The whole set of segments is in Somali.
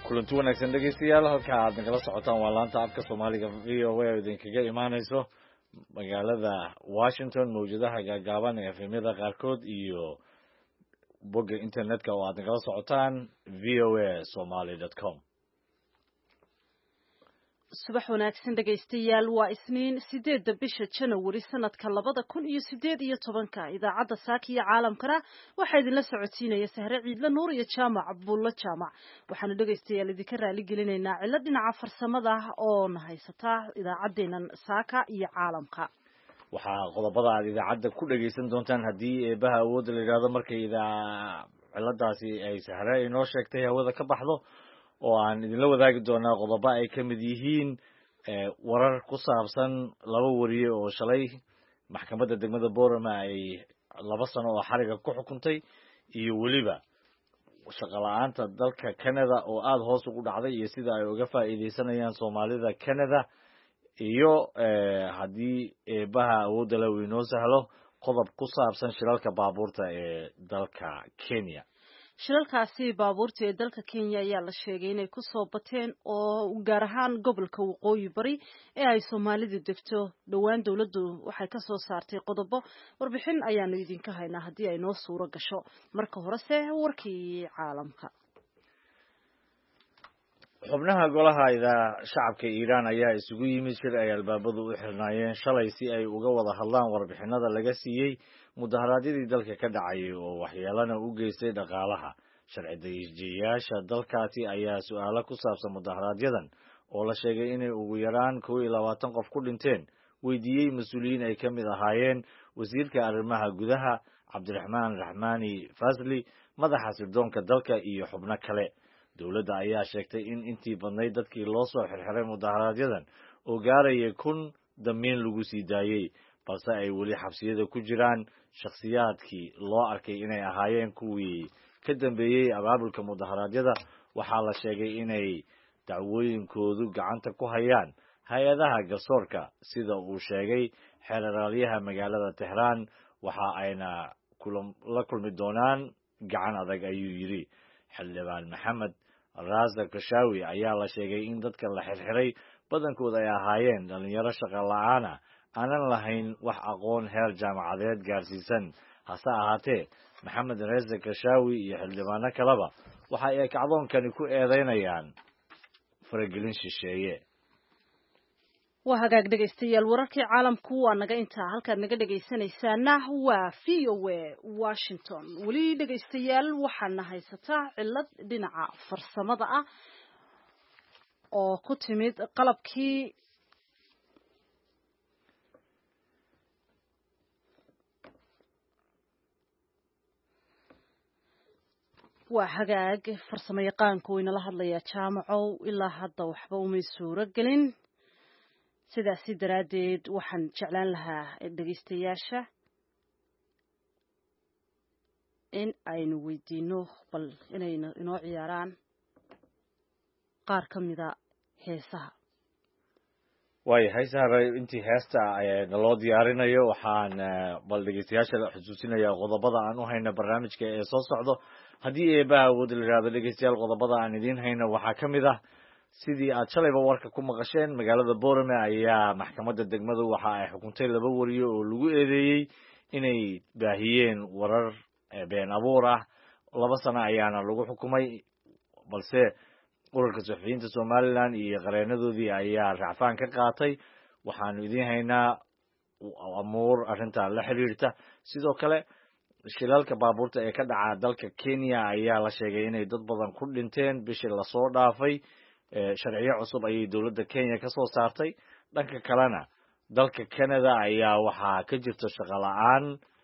kulanti wanaagsan dhegeystayaal halka aad nagala socotaan waa laanta afka Soomaaliga VOA oo idinkaga imaanayso magaalada Washington mawjadaha gaagaaban ee efemyada qaarkood iyo bogga internetka oo aad nagala socotaan voasomali.com. subax wanaagsan dhegaystayaal waa isniin 8 bisha January sanadka 2018 idaacadda Saakiya caalamkana waxa idin la socodsiinaya Sahre Ciidla Nuur iyo Jaamac Abdulla Jaamac waxaanu dhegaystayaal idinka raali gelinaynaa cilad dhinaca farsamada oo nahaysata idaacaddeenan Saaka iyo caalamka. waxaa qodobada aad idaacadda ku dhageysan doontaan haddii eebaha awood la yiraahdo markay ciladaasi ay Sahre inoo sheegtay hawada ka baxdo oo aan idinla wadaagi doonaa qodobo ay ka mid yihiin warar ku saabsan laba wariye oo shalay maxkamadda degmada Boorama ay 2 sano oo xariga ku xukuntay iyo waliba shaqo la'aanta dalka Canada oo aad hoos ugu dhacday iyo sida ay uga faa'iideysanayaan Soomaalida Canada iyo haddii eebaha awoodda la inoo sahlo qodob ku saabsan shilalka baabuurta ee dalka Kenya. shilalkaasi baabuurta ee dalka Kenya ayaa la sheegay inay ku soo bateen oo gaar ahaan gobolka waqooyi bari ee ay Soomaalidu degto dhawaan dawladdu waxay ka soo saartay qodobo warbixin ayaanu idinka haynaa haddii ay noo suuro gasho marka horese warkii caalamka. xubnaha golaha shacabka Iiraan ayaa isugu yimid shir ay albaabadu u xirnaayeen shalay si ay uga wada hadlaan warbixinada laga siiyay mudaharaadyadii dalka ka dhacay oo waxyeelana u geystay dhaqaalaha. sharci dejiyayaasha dalkaasi ayaa su'aalo ku saabsan mudaharaadyaddan oo la sheegay inay ugu yaraan 21 qof ku dhinteen weydiiyey mas'uuliyiin ay ka mid ahaayeen wasiirka arrimaha gudaha Cabdiraxmaan Raxmaani Fasli, madaxa sirdoonka dalka iyo xubno kale. dawladda ayaa sheegtay in intii badnayd dadkii loo soo xirxiray mudaharaadyaddan oo gaaraya 1,000 damiin lagu sii daayay balse ay weli xabsiyada ku jiraan shakhsiyaadkii loo arkay inay ahaayeen kuwii ka dambeeyay abaabulka mudaharaadyada. waxaa la sheegay inay dacwooyinkoodu gacanta ku hayaan hay-adaha garsoorka sida uu sheegay xeeraraalyaha magaalada Tehran waxa ayna la kulmi doonaan gacan adag ayuu yiri. xildhibaan Maxamed Raza Kashawi ayaa la sheegay in dadka la xirxiray badankood ay ahaayeen dhalinyaro shaqo la'aan ah aanan lahayn wax aqoon heer jaamacadeed gaarsiisan. hase ahaatee Maxamed Raza Kashawi iyo xildhibaano kaleba waxa ay kacdoonkani ku eedeynayaan faragelin shisheeye. waa hagaag dhegaystayaal wararkii caalamku waa naga intaa halkaad naga dhegaysanaysaana waa VOA Washington. weli dhegaystayaal waxaana haysataa cilad dhinaca farsamada ah oo ku timid qalabkii waa hagaag farsamo yaqaanku inala hadlaya Jaamacow ilaa hadda waxba uma suuro gelin sidaasi daraadeed waxaan jeclaan lahaa dhageystayaasha in aynu weydiino bal inay inoo ciyaaraan qaar ka mida heesaha. waayahay Sahre, intii heesta naloo diyaarinayo waxaan bal dhegeystayaasha xusuusinayaa qodobada aan u hayno barnaamijka ee soo socdo. haddii eebaha awood la yiraahdo dhegeystayaal qodobada aan idiin hayno waxaa ka mid ah sidii aad shalayba warka ku maqasheen magaalada Boorame ayaa maxkamadda degmadu waxa ay xukuntay 2 wariye oo lagu eedeeyay inay baahiyeen warar been abuur ah. 2 sano ayaana lagu xukumay balse ururka suxufiyiinta Somaliland iyo qareenadoodii ayaa racfaan ka qaatay. waxaanu idiin haynaa amuur arrinta la xiriirta. sidoo kale shilalka baabuurta ee ka dhaca dalka Kenya ayaa la sheegay inay dad badan ku dhinteen bishii la soo dhaafay. sharciyo cusub ayay dawladda Kenya ka soo saartay. dhanka kalena dalka Canada ayaa waxaa ka jirta shaqo la'aan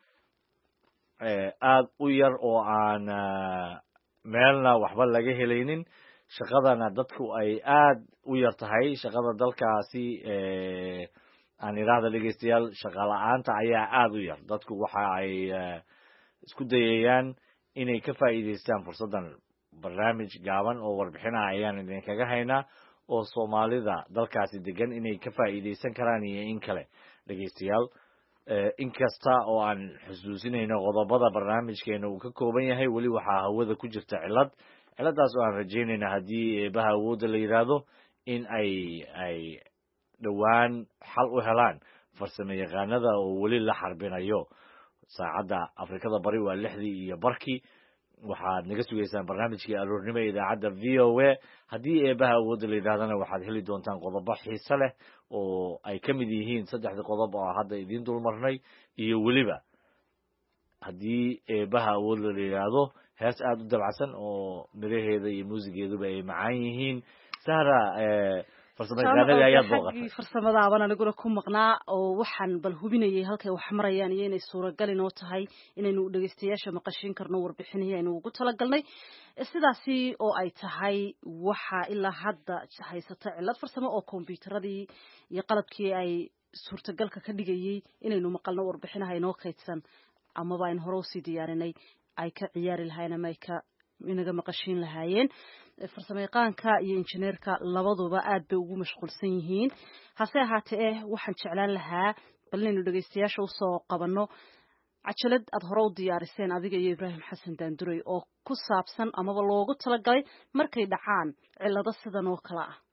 aad u yar oo aan meelna waxba laga helaynin. shaqadana dadku ay aad u yar tahay. shaqada dalkaasi aan iraahdo dhegeystayaal shaqo la'aanta ayaa aad u yar. dadku waxa ay isku dayayaan inay ka faa'iideystaan fursadan. barnaamij gaaban oo warbixinaha ayaan idinkaga haynaa oo Soomaalida dalkaasi degan inay ka faa'iideysan karaan iyo in kale. dhegeystayaal inkasta oo aan xusuusinayno qodobada barnaamijkeena uu ka kooban yahay weli waxaa hawada ku jirta ciladaas oo aan rajaynayna haddii eebaha awoodda la yidhaahdo in ay dhowaan xal u helaan farsamo yaqaanada oo weli la xarbinayo. saacadda Afrikada Bari waa 6:00 waxaad naga sugaysaan barnaamijkii aroornimo ee idaacadda VOA. haddii eebaha awoodda la yidhahdana waxaad heli doontaan qodobo xiise leh oo ay ka mid yihiin 3 qodob oo hadda idiin dulmarnay, iyo weliba haddii eebaha awoodda la yidhaahdo hees aad u dabacsan oo miraheeda iyo muusigeeduba ay macaan yihiin. Sahra, farsamayaqaanadii ayaad booqatay. farsamadaabaan aniguna ku maqnaa oo waxaan bal hubinayay halkay wax marayaan iyo inay suuragal inoo tahay inaynu dhegeystayaasha maqashiin karno warbixinihii aynu ugu talagalnay. sidaasi oo ay tahay waxaa ilaa hadda haysata cilad farsamo oo kombiyuutaradii iyo qalabkii ay suurtagalka ka dhigayay inaynu maqalno warbixinaha inoo kaydsan amaba aynu hore usii diyaarinay ay ka ciyaari lahaayeen ama ay ka inaga maqashiin lahaayeen. farsamayaqaanka iyo injineerka labaduba aad bay ugu mashquulsan yihiin. hase ahaatee waxaan jeclaan lahaa bal inaynu dhegeystayaasha usoo qabanno cajalad aad hore u diyaariseen adiga iyo Ibraahim Xasan Daanduray oo ku saabsan amaba loogu talagalay markay dhacaan cilado sidan oo kale ah.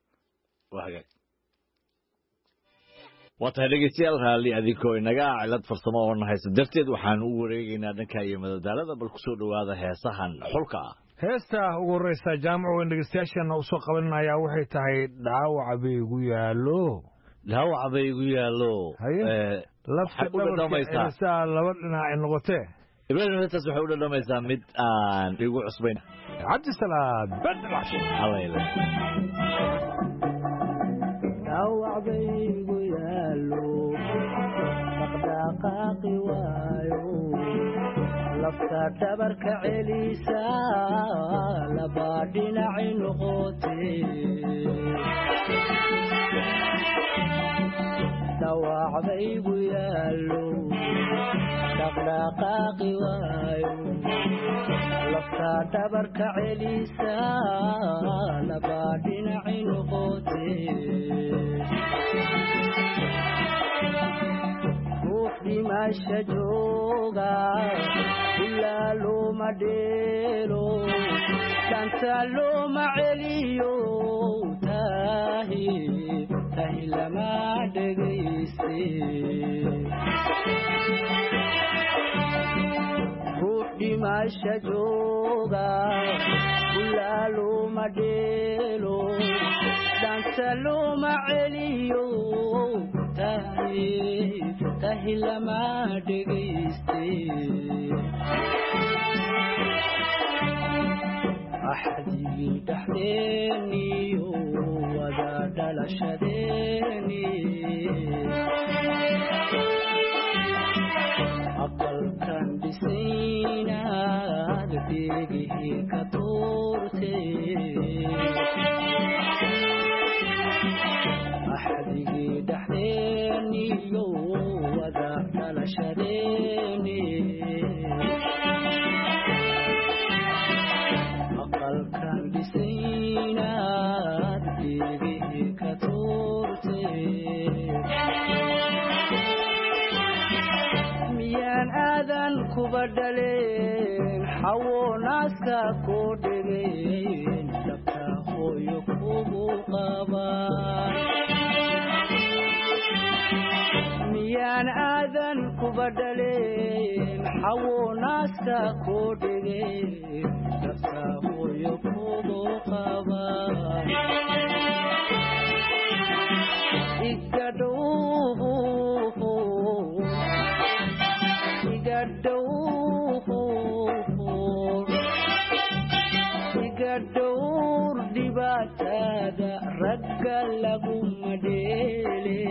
waa tahay dhegeystayaal, raalli adinkoo inaga cilad farsamo oo nahaysa darteed waxaan u wareegaynaa dhanka iyo madadaalada. bal kusoo dhawaada heesahan xulka ah. heesta ugu horeysa jaamac weyn dhegeystayaashana usoo qabanaya waxay tahay dhaawaca bay igu yaallo. dhaawaca bay igu yaallo. lafta dhamaysaa laba dhinac ay noqotee. ibraahim heestaas waxay u dhadhamaysaa mid aan igu cusbayn. cabdisalaam badlash alayla dhaawac bay igu yaallo dhaqdhaqaaqi waayo lafta dhabarka celisa laba dhinaci noqotee dhaawac bay igu yaallo dhaqdhaqaaqi waayo lafta dhabarka celisa laba dhinaci noqotee dhimasha jooga ilaa looma dheelo dhanta looma celiyo tahi lama dhegayste ruux dhimasha jooga ilaa looma dheelo dhanta looma celiyo tahi lama dhegayste axdigii dhaxdeeniyo wada dhalashadeeni aqalkan dhisaynaad deegihii ka tuurtee axdigii dhaxdeeniyo wada dhalashadeeni aqalkan dhisaynaad deegihii ka tuurtee miyaan aadan kuba dhaleen xawo naaska koo dhegeen dhabta hooyo kugu qabaan miyaan aadan kuba dhaleen xawo naaska koo dhegeen dhabta hooyo kugu qabaan iga dhowr dhibaatada ragga laguma dheele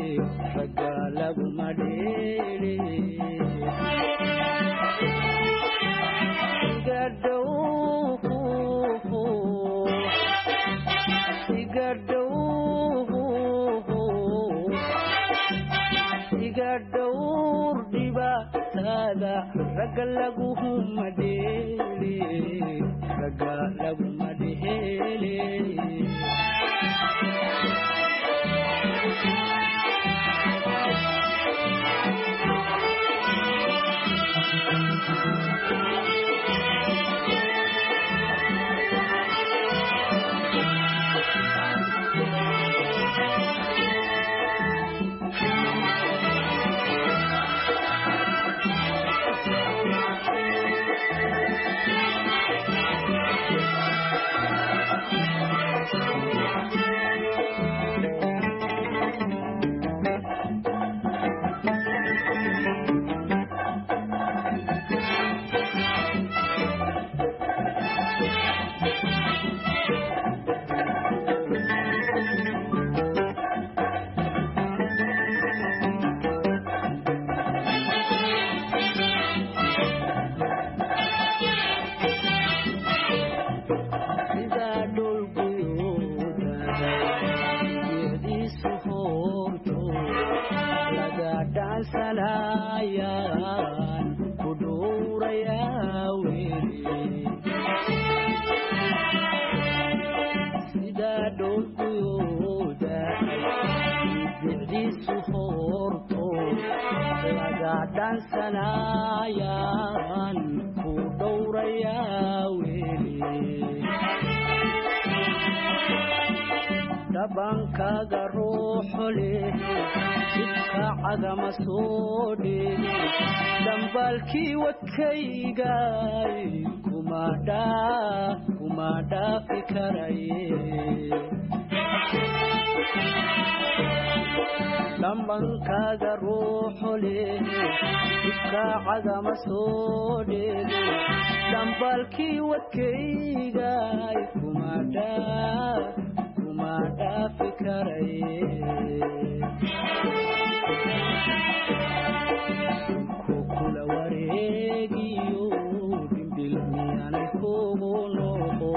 iga dhowr dhibaatada ragga laguma dheele dhaansanayaan ku dhowrayaa weli sida dhoolkuyooda bicdiisu hoorto laga dhaansanayaan ku dhowrayaa weli dhabankaaga ruuxo leh jidka cagama soo dheegi dhambaalkii wadkaygay kuma dhaafi karaye dhabankaaga ruuxo leh jidka cagama soo dheegi dhambaalkii wadkaygay kuma dhaafi karaye kukula wareegiyo dhimbil miyaanay kugu noqo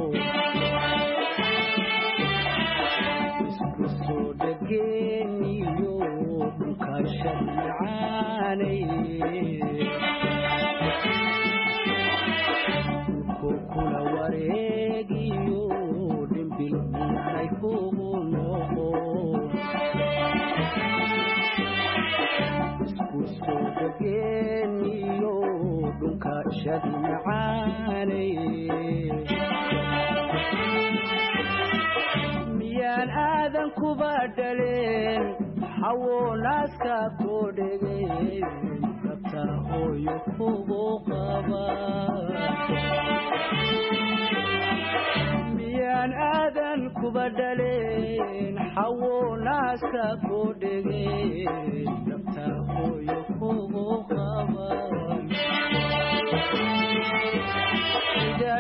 isku soo dhageeniyo dhulkaashad macaanay kukula wareegiyo dhimbil miyaanay kugu noqo isku soo dhageeniyo dhulkaashad macaanay miyaan aadan kuba dhaleen xawo naaska koo dhegeen rabta hooyo kugu qaba miyaan aadan kuba dhaleen xawo naaska koo dhegeen rabta hooyo kugu qaba iga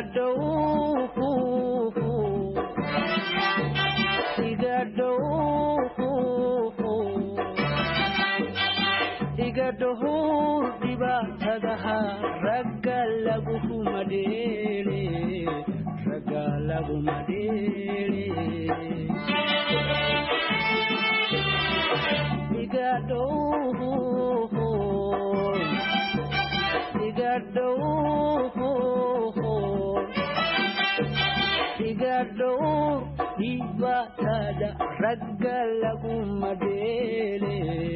dhuhur dhibaatadaha ragga laguma dheele iga dhuhur dhibaatada ragga laguma dheele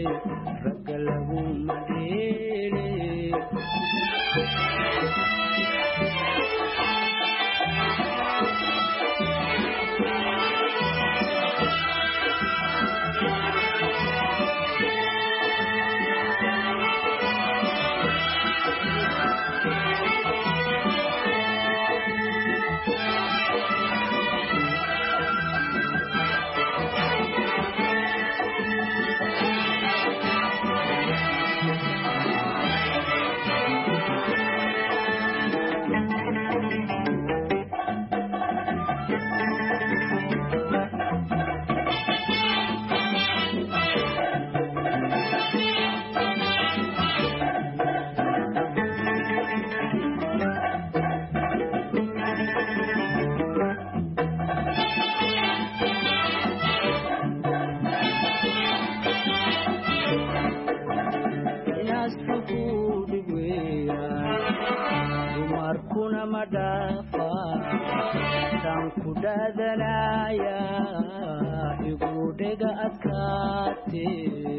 madhafa kan ku dhaadanaya igu dhega adkaate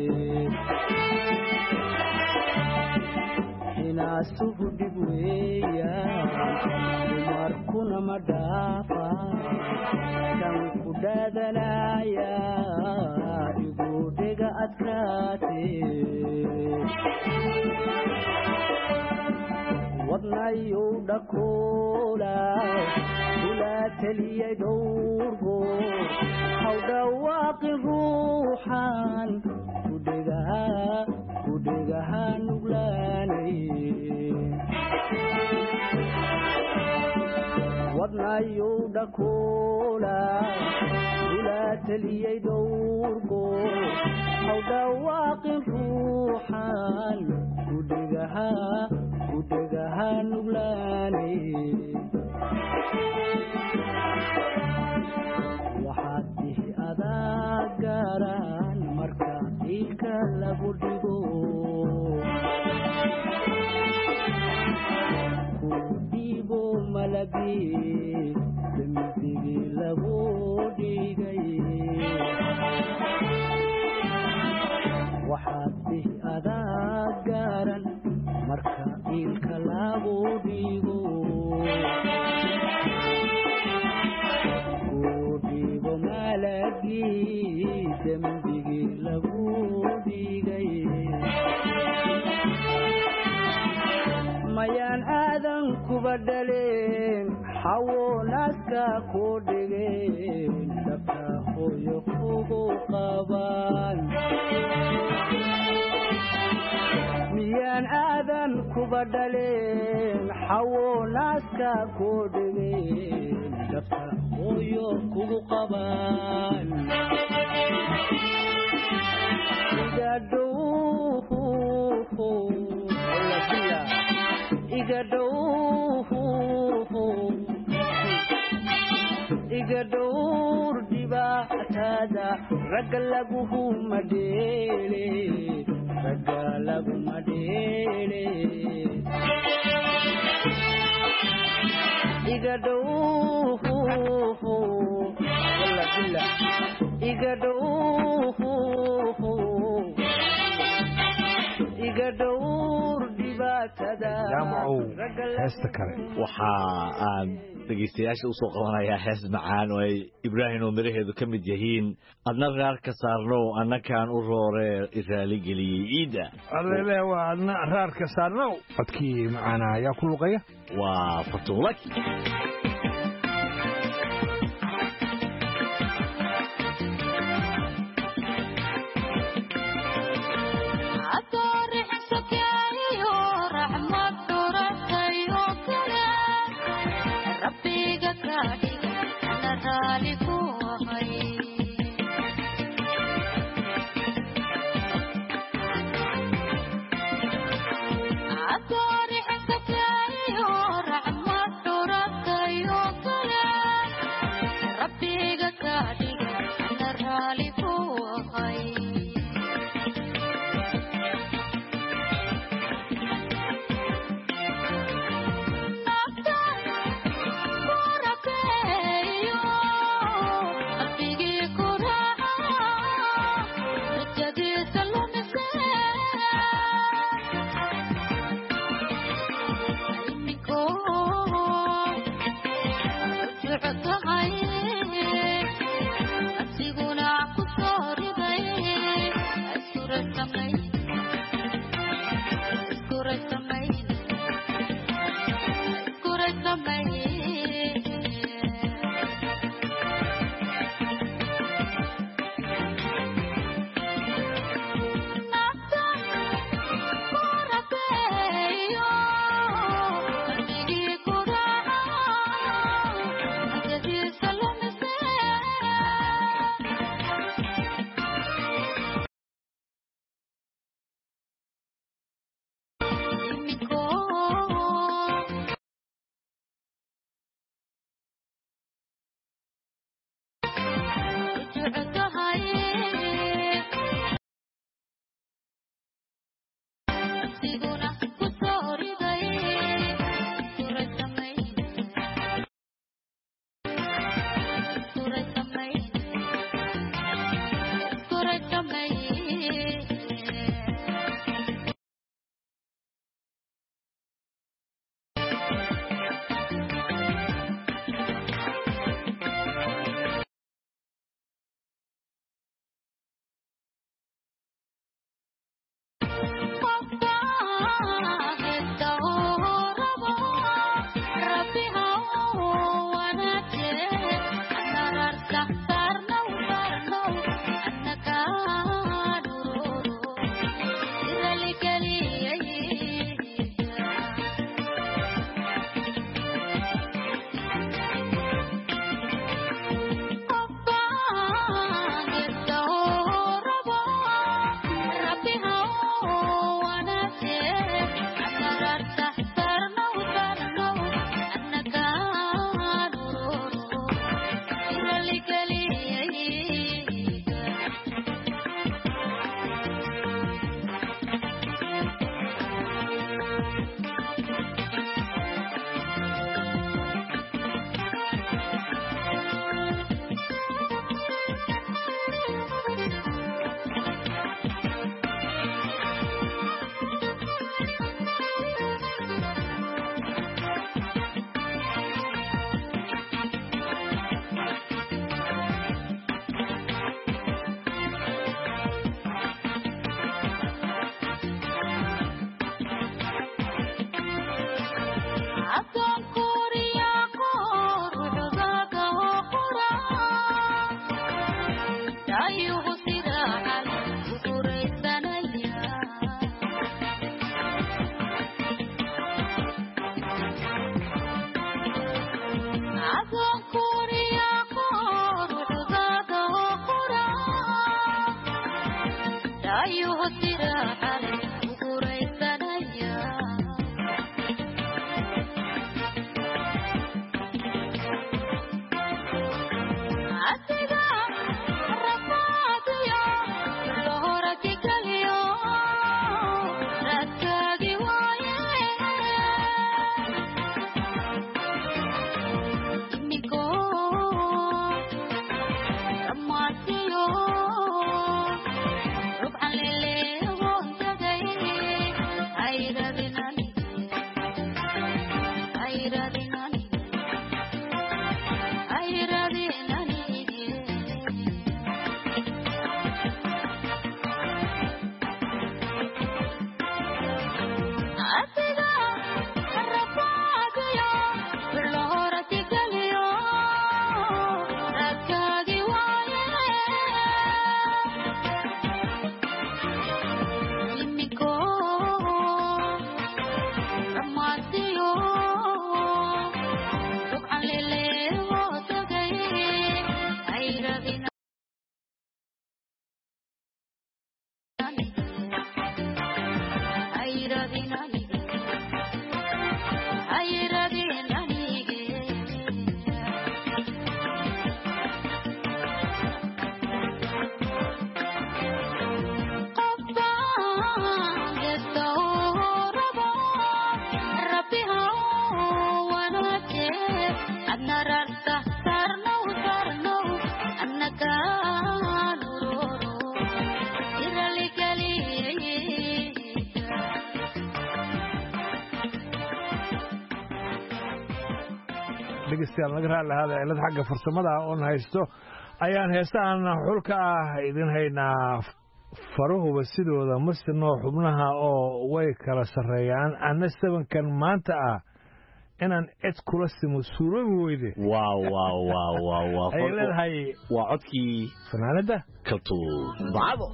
hinaasuhu dhib weeya dumarkuna madhafa kan ku dhaadanaya igu dhega adkaate wadnayu dhakoola ulaa taliyay dhowrgo haw dhawaaqin ruuxan kudhegaha nuglaanay wadnayu dhakoola ulaa taliyay dhowrgo haw dhawaaqin ruuxan kudhegaha nuglaanay waxaad dihi adaa gaaraan marka ilka lagu dhigo malagii dembigii lagu dhigay waxaad dhihi adaa garan marka iilka lagu dhigo malagii dembigii lagu dhigay mayaan aadan kuba dhaleen xawo naaska ku dhigeen dhabta hooyo kugu qabaan miyaan aadan kuba dhaleen xawo naaska ku dhigeen dhabta hooyo kugu qabaan iga dhowr dhibaatada ragga laguma dheele iga dhowr dhibaatada jaamacow heesta kale waxa aan dhegeystayaasha usoo qabanayaa hees macaan oo ay ibraahim oo miraheedu ka mid yihiin adna raar ka saarnow annakaan u rooree raaligeliyey ciidda alele waa adna raar ka saarnow codkii macaana ayaa ku luqaya waa fatuulak Adore dhegeystayaal naga raaci lahaada cilad xagga farsamada oon haysto ayaan heesahan xulka ah idin haynaa faruhuba sidooda masino xubnaha oo way kala sarreeyaan anna sabankan maanta ah inaan cid kula simo suuroobi weyde ay leedahay waa codkii fanaanada kaltuun bacdo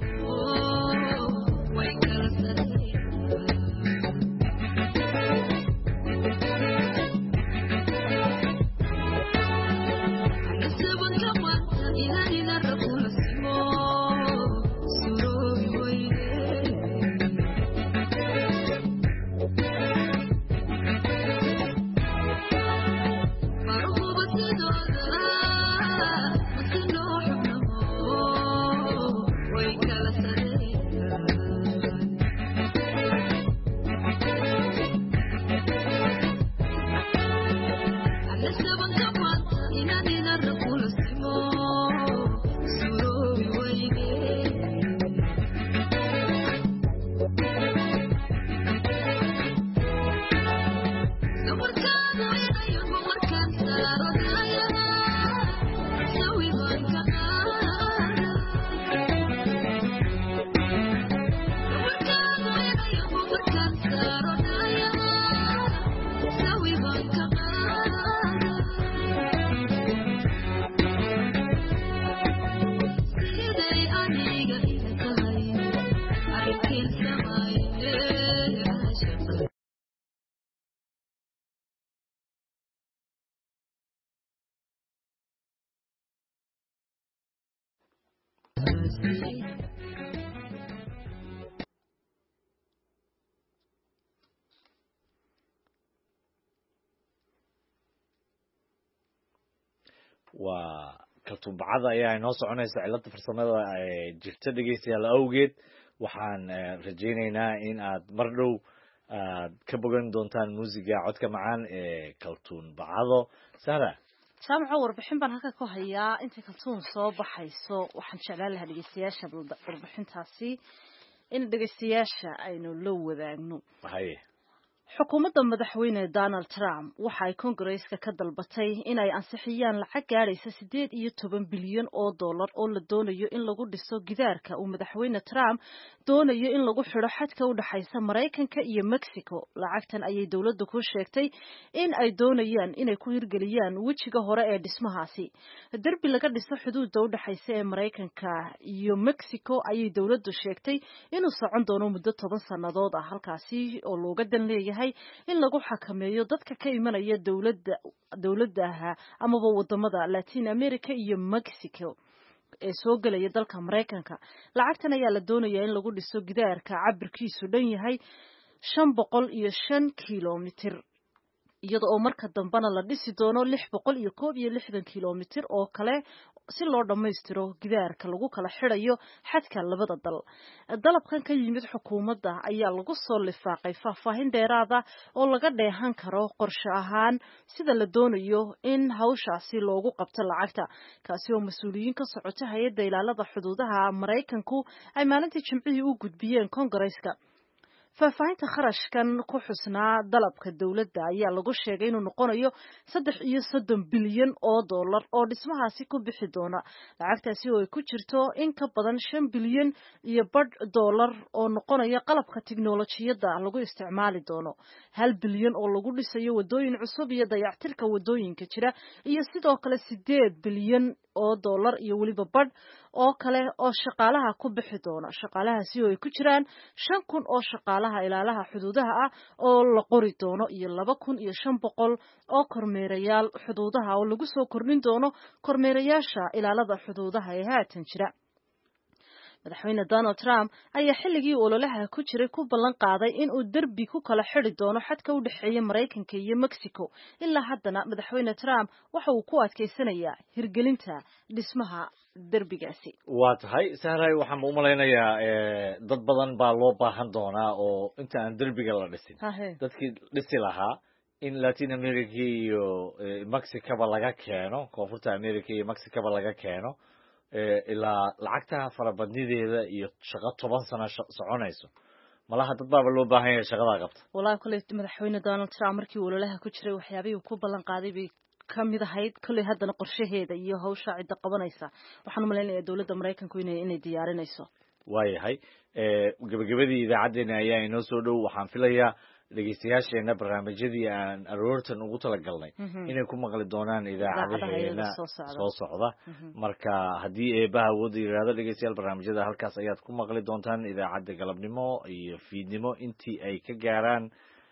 waa kaltuubacada ayaa inoo soconaysa cilada farsamada jirta dhegeystayaal awgeed waxaan rajaynaynaa in aad mar dhow aad ka bogan doontaan muusiga codka macaan ee kaltuun bacado sara jaamaco warbixin baan halka ku hayaa intay kaltuun soo baxayso waxaan jeclaan lahaa dhegeystayaasha warbixintaasi in dhegeystayaasha aynu la wadaagno haye xukuumadda madaxweyne Donald Trump waxa ay Congress-ka ka dalbatay in ay ansixiyaan lacag gaaraysa 18 bilyan oo dollar oo la doonayo in lagu dhiso gidaarka uu madaxweyne Trump doonayo in lagu xiro xadka u dhaxaysa Mareykanka iyo Mexico. Lacagtan ayay dawladdu ku sheegtay in ay doonayaan inay ku hirgeliyaan wejiga hore ee dhismahaasi. Darbi laga dhiso xuduudda u dhaxaysa ee Mareykanka iyo Mexico ayay dawladdu sheegtay inuu socon doono muddo 10 sanadood ah halkaasi oo looga dan leeyahay in lagu xakameeyo dadka ka imanaya dawladaha amaba wadamada Latin America iyo Mexico. ee soo gelaya dalka Mareykanka. Lacagtan ayaa la doonayaa in lagu dhiso gidaarka cabirkiisu dhan yahay 505 kiiloomitir, iyada oo marka dambana la dhisi doono 661 kiiloomitir oo kale si loo dhammaystiro gidaarka lagu kala xidhayo xadka labada dal. Dalabkan ka yimid xukuumadda ayaa lagu soo lifaaqay faahfaahin dheeraada oo laga dheehan karo qorshe ahaan sida la doonayo in hawshaasi loogu qabto lacagta, kaasi oo mas-uuliyiin ka socota hay'adda ilaalada xuduudaha Mareykanku ay maalintii Jimcihii u gudbiyeen Koongareeska. faahfaahinta kharashkan ku xusnaa dalabka dawladda ayaa lagu sheegay inuu noqonayo 3 bilyan oo dollar oo dhismahaasi ku bixi doona. Lacagtaasi oo ay ku jirto in ka badan 5 bilyan iyo badh dollar oo noqonaya qalabka tiknoolajiyadda lagu isticmaali doono, 1 bilyan oo lagu dhisayo wadooyin cusub iyo dayactirka wadooyinka jira, iyo sidoo kale 8 bilyan oo dollar iyo waliba badh oo kale oo shaqaalaha ku bixi doona. Shaqaalahaasi oo ay ku jiraan 5,000 oo shaqaalaha ilaalaha xuduudaha ah oo la qori doono iyo 2,500 oo kormeerayaal xuduudaha oo lagu soo kordhin doono kormeerayaasha ilaalada xuduudaha ee haatan jira. Madaxweyne Donald Trump ayaa xilligii ololaha ku jiray ku ballan qaaday in uu derbi ku kala xidhi doono xadka u dhexeeya Mareykanka iyo Mexico. Ilaa haddana madaxweyne Trump waxa uu ku adkeysanayaa hirgelinta dhismaha derbigaasi. waa tahay sahray waxaan u malaynayaa dad badan baa loo baahan doonaa oo inta aan derbiga la dhisin dadkii dhisi lahaa in Latin America iyo Mexico laga keeno, koonfurta America iyo Mexico laga keeno ilaa lacagta farabadnideeda iyo shaqo 10 sano soconayso. malaha dad baaba loo baahan yahay shaqada qabta. Walaal kale madaxweyne Donald Trump markii ololaha ku jiray waxyaabihii uu ku ballan qaaday bay kamid ahayd kale haddana qorshaheeda iyo hawsha cid qabanaysa. waxaan u maleynayaa dawladda Mareykanku inay diyaarinayso. waayahay gabagabadii idaacadeena ayaa inoo soo dhow. waxaan filayaa dhegeystayaasheena barnaamijyadii aan aroortan ugu talagalnay inay ku maqli doonaan idaacadaheena soo socda. marka haddii eebaha awoodda yiraahdo dhegeystayaal barnaamijyada halkaas ayaad ku maqli doontaan idaacadda galabnimo iyo fiidnimo intii ay ka gaaraan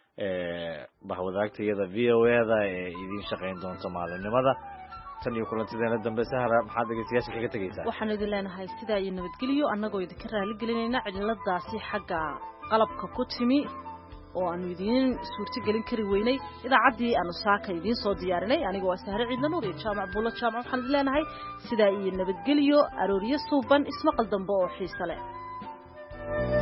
bahwadaagtayada VOA-da ee idin shaqayn doonto maalinimada. tan iyo kulantideena dambe Sahra maxaad dhegeystayaasha kaga tagaysaa? waxaan idin leenahay sidaa iyo nabadgelyo, annagoo idinka raali gelinayna ciladaasi xagga qalabka ku timi oo aanu idin suurtagelin kari weynay. idaacaddii aanu saaka idin soo diyaarinay aniga waa Sahre Ciidla Nuur iyo Jaamac Buulo Jaamac. waxaan idin leenahay sidaa iyo nabadgelyo, arooriyo suuban, ismaqal dambe oo xiiso leh.